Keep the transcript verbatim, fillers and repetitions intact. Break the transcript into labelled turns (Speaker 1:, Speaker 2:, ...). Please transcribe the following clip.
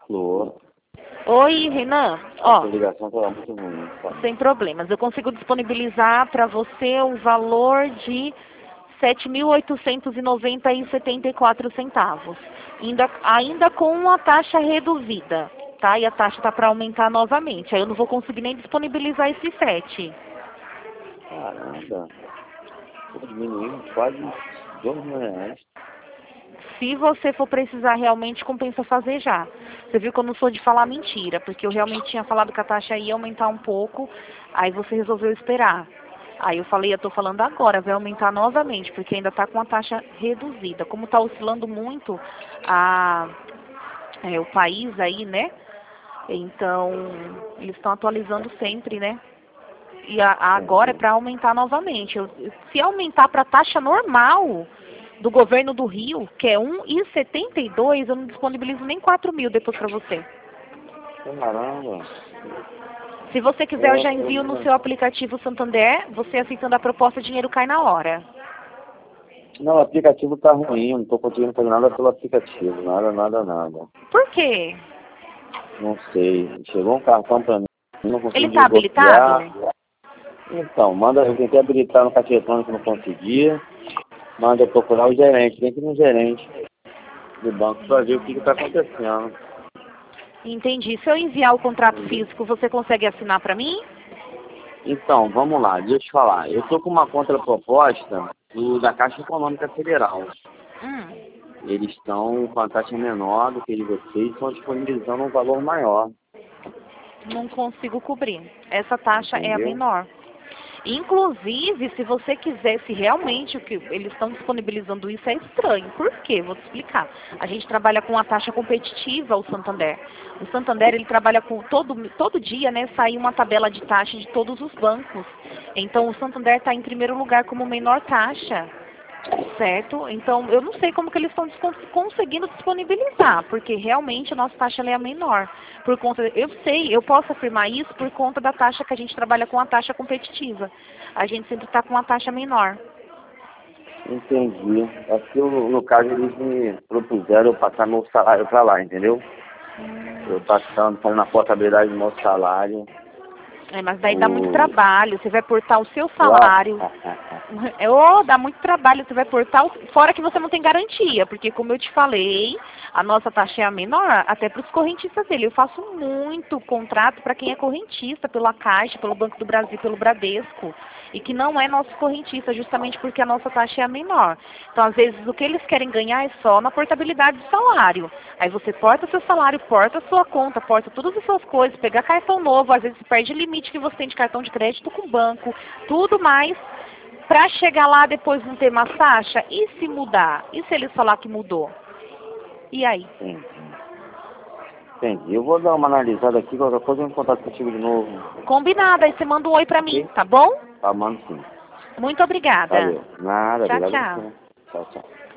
Speaker 1: Flor.
Speaker 2: Oi, Renan. Ó,
Speaker 1: A ligação tá muito ruim. Tá?
Speaker 2: sem problemas. Eu consigo disponibilizar para você o valor de sete mil oitocentos e noventa reais e setenta e quatro centavos. Ainda, ainda com uma taxa reduzida, tá? E a taxa tá para aumentar novamente. Aí eu não vou conseguir nem disponibilizar esse sete.
Speaker 1: Caramba. Pô, diminuiu quase dois mil reais.
Speaker 2: Se você for precisar realmente, compensa fazer já. Você viu que eu não sou de falar mentira, porque eu realmente tinha falado que a taxa ia aumentar um pouco, aí você resolveu esperar. Aí eu falei, eu tô falando agora, vai aumentar novamente, porque ainda tá com a taxa reduzida. Como tá oscilando muito a, é, o país aí, né? Então, eles estão atualizando sempre, né? E a, a agora é para aumentar novamente. Eu, se aumentar para a taxa normal do governo do Rio, que é um e setenta e dois, eu não disponibilizo nem quatro mil depois para você.
Speaker 1: Caramba.
Speaker 2: Se você quiser, eu já envio no seu aplicativo Santander. Você aceitando a proposta, o dinheiro cai na hora.
Speaker 1: Não, o aplicativo tá ruim, eu não tô conseguindo fazer nada pelo aplicativo, nada, nada, nada.
Speaker 2: Por quê?
Speaker 1: Não sei, chegou um cartão pra mim, não consigo
Speaker 2: Ele está
Speaker 1: desbloquear.
Speaker 2: habilitado?
Speaker 1: Então, manda, eu tentei habilitar no caixa eletrônico, não conseguia. Manda eu procurar o gerente, tem que ir no gerente do banco pra ver o que que tá acontecendo.
Speaker 2: Entendi. Se eu enviar o contrato físico, você consegue assinar para mim?
Speaker 1: Então, vamos lá, deixa eu te falar. Eu tô com uma contraproposta do, da Caixa Econômica Federal.
Speaker 2: Hum.
Speaker 1: Eles estão com a taxa menor do que de vocês, estão disponibilizando um valor maior.
Speaker 2: Não consigo cobrir. Essa taxa é a
Speaker 1: Entendeu?
Speaker 2: menor. Inclusive, se você quiser, se realmente o que eles estão disponibilizando isso é estranho. Por quê? Vou te explicar. A gente trabalha com uma taxa competitiva, o Santander. O Santander, ele trabalha com todo, todo dia, né, sai uma tabela de taxa de todos os bancos. Então, o Santander está em primeiro lugar como menor taxa. Certo? Então, eu não sei como que eles estão conseguindo disponibilizar, porque realmente a nossa taxa ela é a menor. Por conta, eu sei, eu posso afirmar isso por conta da taxa que a gente trabalha com a taxa competitiva. A gente sempre está com uma taxa menor.
Speaker 1: Entendi. É que no, no caso eles me propuseram eu passar meu salário para lá, entendeu? Eu passando, fazendo a portabilidade do meu salário.
Speaker 2: É, mas daí
Speaker 1: O...
Speaker 2: dá muito trabalho, você vai portar o seu salário. É, oh, dá muito trabalho, você vai portar, o... fora que você não tem garantia, porque como eu te falei, a nossa taxa é a menor, até para os correntistas dele. Eu faço muito contrato para quem é correntista, pela Caixa, pelo Banco do Brasil, pelo Bradesco, e que não é nosso correntista, justamente porque a nossa taxa é a menor. Então, às vezes, o que eles querem ganhar é só na portabilidade do salário. Aí você porta seu salário, porta sua conta, porta todas as suas coisas, pegar cartão novo, às vezes você perde limite que você tem de cartão de crédito com o banco, tudo mais, para chegar lá depois não ter mais taxa. E se mudar? E se eles falar que mudou? E aí?
Speaker 1: Entendi. Entendi. Eu vou dar uma analisada aqui, qualquer coisa eu vou em contato contigo de novo.
Speaker 2: Combinado, aí você manda um oi pra
Speaker 1: Ok?
Speaker 2: mim, tá bom?
Speaker 1: Tá, mando sim.
Speaker 2: Muito obrigada.
Speaker 1: Valeu. Nada,
Speaker 2: Tchau,
Speaker 1: obrigado a
Speaker 2: tchau.
Speaker 1: você. Tchau, tchau.